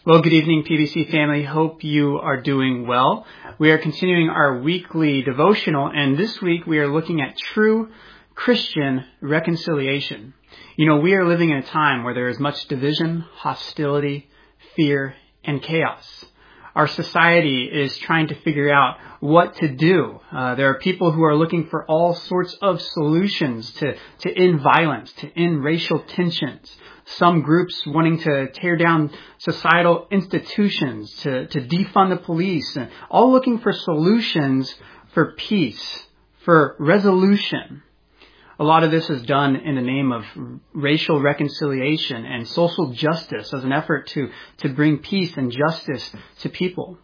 Well, good evening, PBC family. Hope you are doing well. We are continuing our weekly devotional, and this week we are looking at true Christian reconciliation. You know, we are living in a time where there is much division, hostility, fear, and chaos. Our society is trying to figure out what to do. There are people who are looking for all sorts of solutions to end violence, to end racial tensions. Some groups wanting to tear down societal institutions, to defund the police, and all looking for solutions for peace, for resolution. A lot of this is done in the name of racial reconciliation and social justice as an effort to bring peace and justice to people.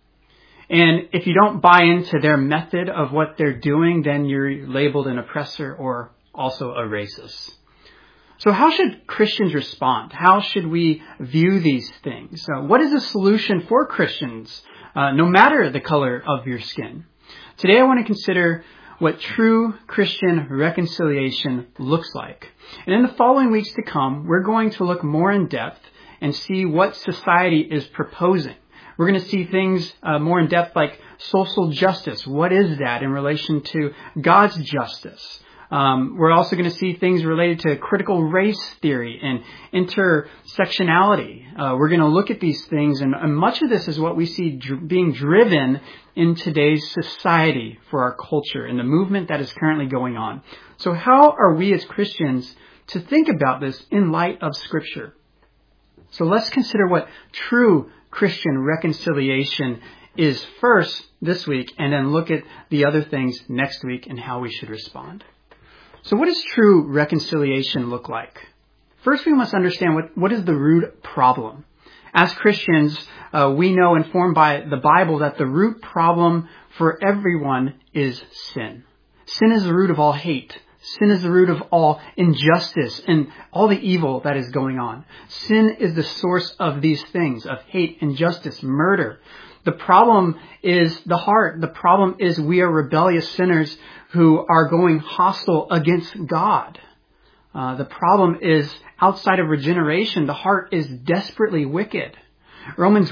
And if you don't buy into their method of what they're doing, then you're labeled an oppressor or also a racist. So how should Christians respond? How should we view these things? What is the solution for Christians, no matter the color of your skin? Today I want to consider what true Christian reconciliation looks like. And in the following weeks to come, we're going to look more in depth and see what society is proposing. We're going to see things more in depth like social justice. What is that in relation to God's justice? We're also going to see things related to critical race theory and intersectionality. We're going to look at these things, and much of this is what we see being driven in today's society for our culture and the movement that is currently going on. So how are we as Christians to think about this in light of Scripture? So let's consider what true Christian reconciliation is first this week, and then look at the other things next week and how we should respond. So what does true reconciliation look like? First, we must understand what is the root problem. As Christians, we know, informed by the Bible, that the root problem for everyone is sin. Sin is the root of all hate. Sin is the root of all injustice and all the evil that is going on. Sin is the source of these things, of hate, injustice, murder. The problem is the heart. The problem is we are rebellious sinners who are going hostile against God. The problem is outside of regeneration, the heart is desperately wicked. Romans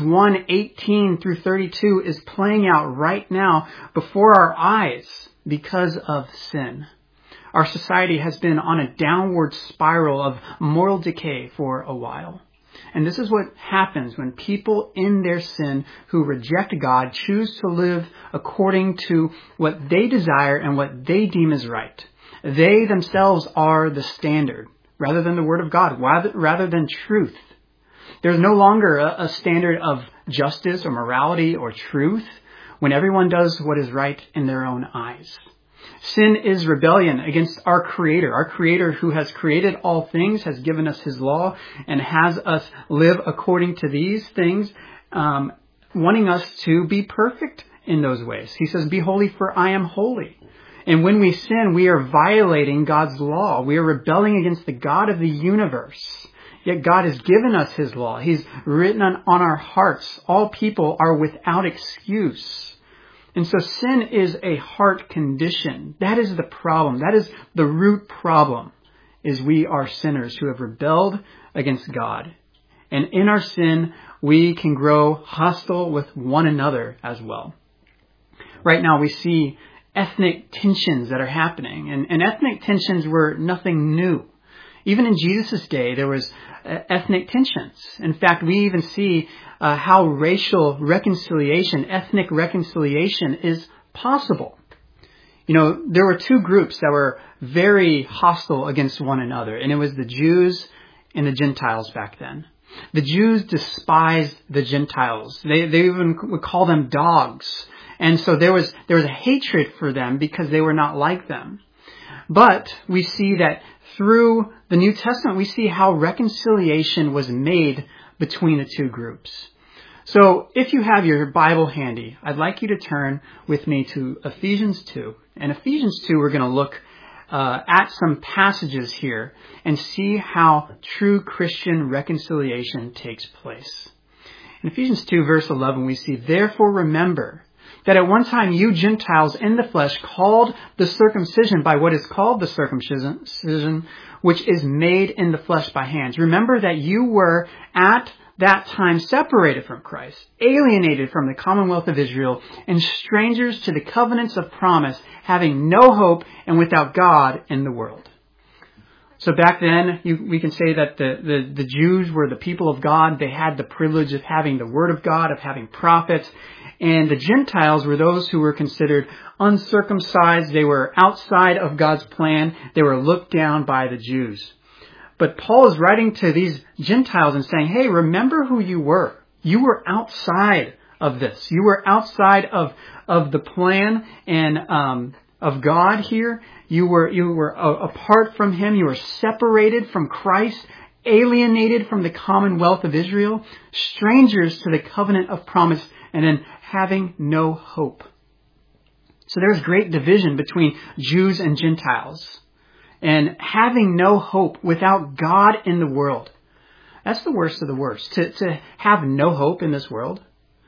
1:18 through 32 is playing out right now before our eyes because of sin. Our society has been on a downward spiral of moral decay for a while. And this is what happens when people in their sin who reject God choose to live according to what they desire and what they deem is right. They themselves are the standard rather than the Word of God, rather than truth. There's no longer a standard of justice or morality or truth when everyone does what is right in their own eyes. Sin is rebellion against our Creator who has created all things, has given us His law, and has us live according to these things, wanting us to be perfect in those ways. He says, "Be holy, for I am holy." And when we sin, we are violating God's law. We are rebelling against the God of the universe. Yet God has given us His law. He's written on our hearts. All people are without excuse. And so sin is a heart condition. That is the problem. That is the root problem, is we are sinners who have rebelled against God. And in our sin, we can grow hostile with one another as well. Right now, we see ethnic tensions that are happening. And ethnic tensions were nothing new. Even in Jesus' day, there was ethnic tensions. In fact, we even see how racial reconciliation, ethnic reconciliation is possible. You know, there were two groups that were very hostile against one another, and it was the Jews and the Gentiles back then. The Jews despised the Gentiles. They even would call them dogs. And so there was a hatred for them because they were not like them. But we see that through the New Testament, we see how reconciliation was made between the two groups. So if you have your Bible handy, I'd like you to turn with me to Ephesians 2. In Ephesians 2, we're going to look at some passages here and see how true Christian reconciliation takes place. In Ephesians 2, verse 11, we see, "Therefore remember that at one time you Gentiles in the flesh called the circumcision by what is called the circumcision, which is made in the flesh by hands. Remember that you were at that time separated from Christ, alienated from the commonwealth of Israel, and strangers to the covenants of promise, having no hope and without God in the world. So back then, we can say that the Jews were the people of God. They had the privilege of having the Word of God, of having prophets. And the Gentiles were those who were considered uncircumcised. They were outside of God's plan. They were looked down by the Jews. But Paul is writing to these Gentiles and saying, hey, remember who you were. You were outside of this. You were outside of the plan and of God here. You were apart from Him. You were separated from Christ, alienated from the commonwealth of Israel, strangers to the covenant of promise, and then having no hope. So there's great division between Jews and Gentiles. And having no hope without God in the world. That's the worst of the worst. To have no hope in this world.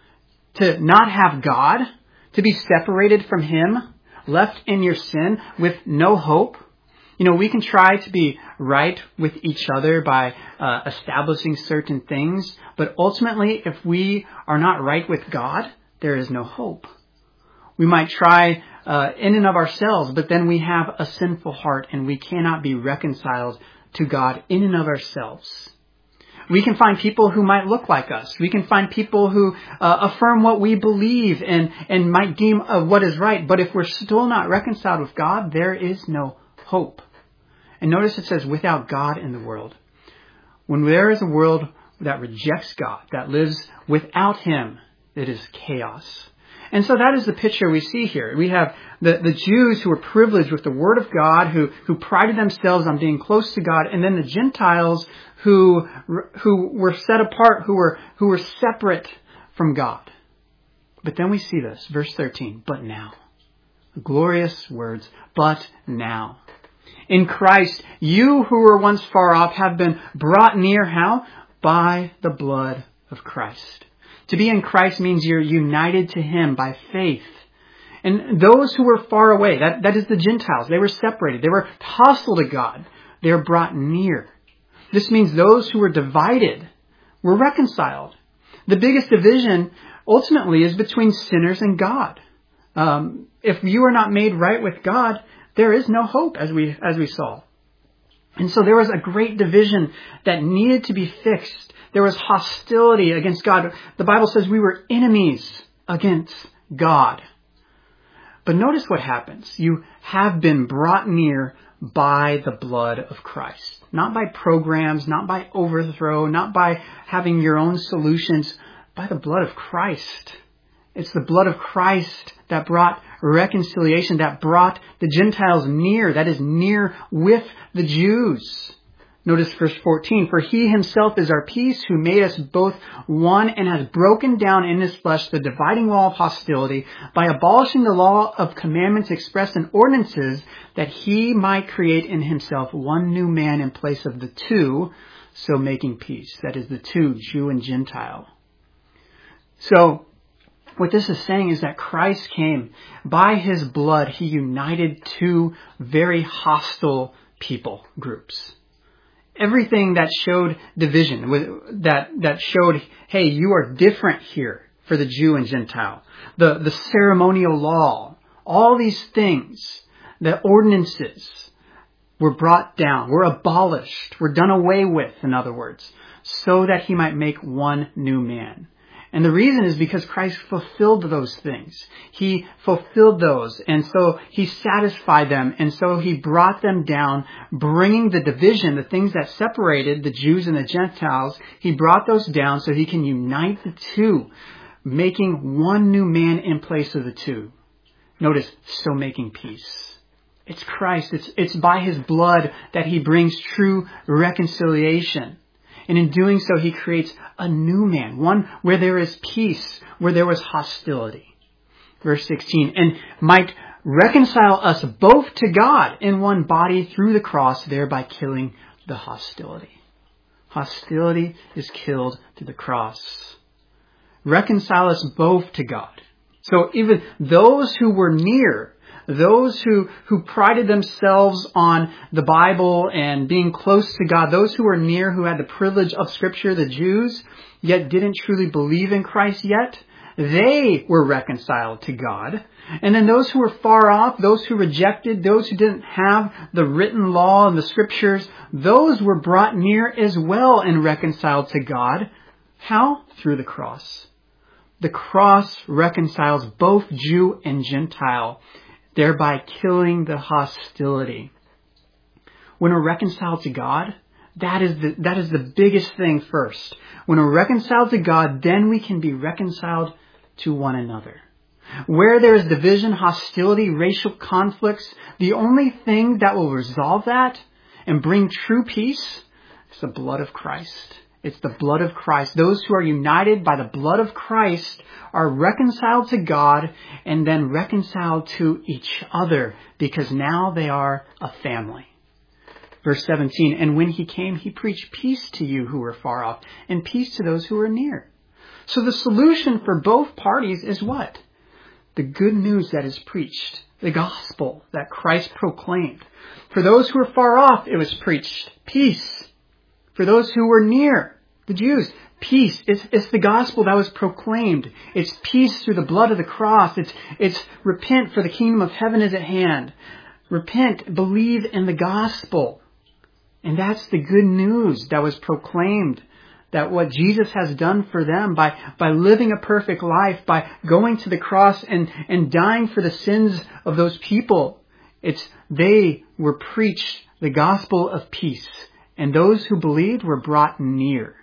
To not have God. To be separated from Him. Left in your sin with no hope. You know, we can try to be right with each other by establishing certain things. But ultimately, if we are not right with God, there is no hope. We might try in and of ourselves, but then we have a sinful heart and we cannot be reconciled to God in and of ourselves. We can find people who might look like us. We can find people who affirm what we believe and might deem what is right. But if we're still not reconciled with God, there is no hope. And notice it says, without God in the world. When there is a world that rejects God, that lives without Him, it is chaos. And so that is the picture we see here. We have the Jews who were privileged with the Word of God, who prided themselves on being close to God, and then the Gentiles who were set apart, who were separate from God. But then we see this, verse 13, but now. Glorious words, but now. In Christ, you who were once far off have been brought near, how? By the blood of Christ. To be in Christ means you're united to Him by faith. And those who were far away, that is the Gentiles, they were separated. They were hostile to God. They are brought near. This means those who were divided were reconciled. The biggest division ultimately is between sinners and God. If you are not made right with God, there is no hope, as we saw. And so there was a great division that needed to be fixed. There was hostility against God. The Bible says we were enemies against God. But notice what happens. You have been brought near by the blood of Christ. Not by programs, not by overthrow, not by having your own solutions, by the blood of Christ. It's the blood of Christ that brought reconciliation, that brought the Gentiles near, that is near with the Jews. Notice verse 14, for He Himself is our peace, who made us both one and has broken down in His flesh the dividing wall of hostility by abolishing the law of commandments expressed in ordinances, that He might create in Himself one new man in place of the two, so making peace. That is the two, Jew and Gentile. So what this is saying is that Christ came. By His blood, He united two very hostile people groups. Everything that showed division, that showed, hey, you are different here for the Jew and Gentile. The ceremonial law, all these things, the ordinances were brought down, were abolished, were done away with, in other words, so that He might make one new man. And the reason is because Christ fulfilled those things. He fulfilled those, and so He satisfied them, and so He brought them down, bringing the division, the things that separated the Jews and the Gentiles. He brought those down so He can unite the two, making one new man in place of the two. Notice, so making peace. It's Christ. It's by His blood that He brings true reconciliation. And in doing so, He creates a new man, one where there is peace, where there was hostility. Verse 16, and might reconcile us both to God in one body through the cross, thereby killing the hostility. Hostility is killed through the cross. Reconcile us both to God. So even those who were near, those who prided themselves on the Bible and being close to God, those who were near, who had the privilege of Scripture, the Jews, yet didn't truly believe in Christ yet, they were reconciled to God. And then those who were far off, those who rejected, those who didn't have the written law and the Scriptures, those were brought near as well and reconciled to God. How? Through the cross. The cross reconciles both Jew and Gentile, thereby killing the hostility. When we're reconciled to God, that is the biggest thing first. When we're reconciled to God, then we can be reconciled to one another. Where there is division, hostility, racial conflicts, the only thing that will resolve that and bring true peace is the blood of Christ. It's the blood of Christ. Those who are united by the blood of Christ are reconciled to God and then reconciled to each other because now they are a family. Verse 17, and when he came, he preached peace to you who were far off and peace to those who were near. So the solution for both parties is what? The good news that is preached, the gospel that Christ proclaimed. For those who were far off, it was preached peace. For those who were near, the Jews, peace. It's the gospel that was proclaimed. It's peace through the blood of the cross. It's repent, for the kingdom of heaven is at hand. Repent, believe in the gospel. And that's the good news that was proclaimed. That what Jesus has done for them by living a perfect life, by going to the cross and dying for the sins of those people. They were preached the gospel of peace. And those who believed were brought near.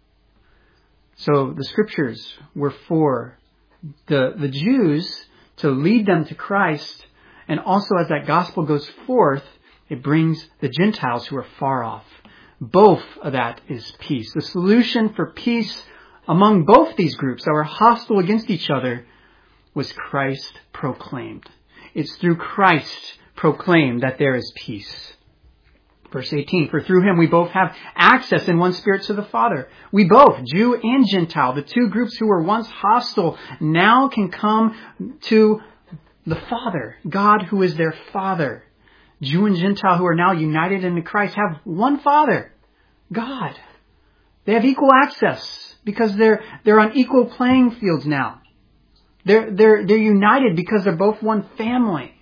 So the Scriptures were for the Jews to lead them to Christ. And also as that gospel goes forth, it brings the Gentiles who are far off. Both of that is peace. The solution for peace among both these groups that were hostile against each other was Christ proclaimed. It's through Christ proclaimed that there is peace. Verse 18, for through him we both have access in one Spirit to the Father. We both, Jew and Gentile, the two groups who were once hostile, now can come to the Father, God who is their Father. Jew and Gentile who are now united in Christ have one Father, God. They have equal access because they're on equal playing fields now. They're united because they're both one family.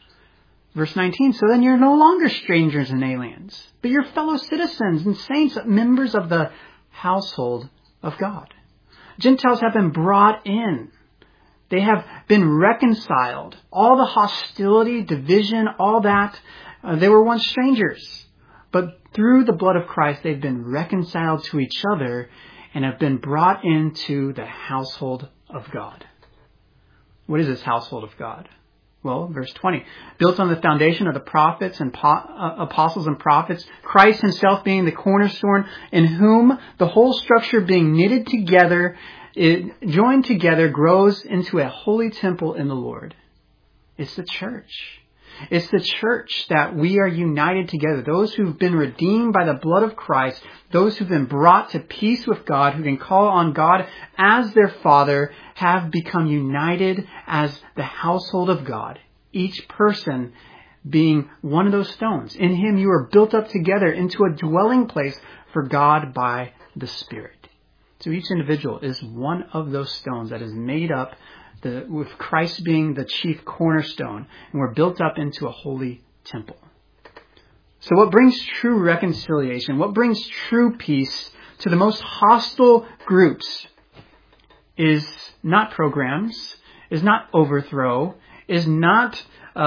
Verse 19, so then you're no longer strangers and aliens, but you're fellow citizens and saints, members of the household of God. Gentiles have been brought in. They have been reconciled. All the hostility, division, all that, they were once strangers. But through the blood of Christ, they've been reconciled to each other and have been brought into the household of God. What is this household of God? Well, verse 20, built on the foundation of the prophets and apostles and prophets, Christ himself being the cornerstone, in whom the whole structure being knitted together, joined together, grows into a holy temple in the Lord. It's the church. It's the church that we are united together. Those who've been redeemed by the blood of Christ, those who've been brought to peace with God, who can call on God as their Father, have become united as the household of God. Each person being one of those stones. In him you are built up together into a dwelling place for God by the Spirit. So each individual is one of those stones that is made up with Christ being the chief cornerstone, and we're built up into a holy temple. So what brings true reconciliation, what brings true peace to the most hostile groups is not programs, is not overthrow, is not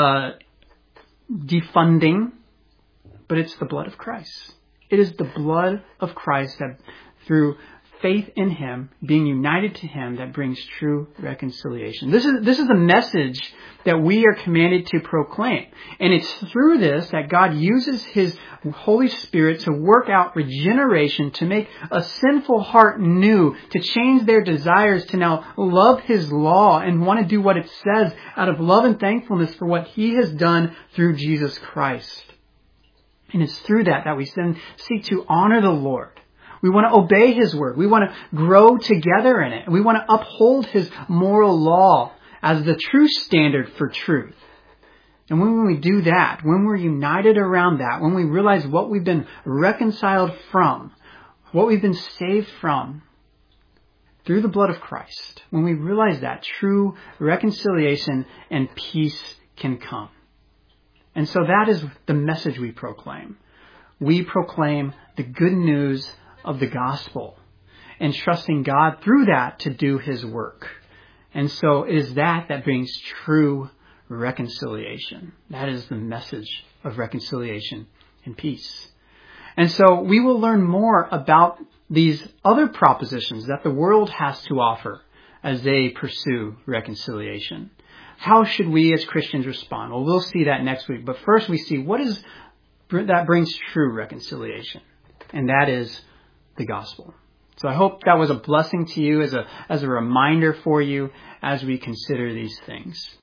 defunding, but it's the blood of Christ. It is the blood of Christ that through faith in him, being united to him, that brings true reconciliation. This is a message that we are commanded to proclaim. And it's through this that God uses his Holy Spirit to work out regeneration, to make a sinful heart new, to change their desires to now love his law and want to do what it says out of love and thankfulness for what he has done through Jesus Christ. And it's through that we then seek to honor the Lord. We want to obey his word. We want to grow together in it. We want to uphold his moral law as the true standard for truth. And when we do that, when we're united around that, when we realize what we've been reconciled from, what we've been saved from through the blood of Christ, when we realize that, true reconciliation and peace can come. And so that is the message we proclaim. We proclaim the good news of the gospel and trusting God through that to do his work. And so it is that brings true reconciliation. That is the message of reconciliation and peace. And so we will learn more about these other propositions that the world has to offer as they pursue reconciliation. How should we as Christians respond? Well, we'll see that next week. But first we see what is that brings true reconciliation. And that is the gospel. So I hope that was a blessing to you as a reminder for you as we consider these things.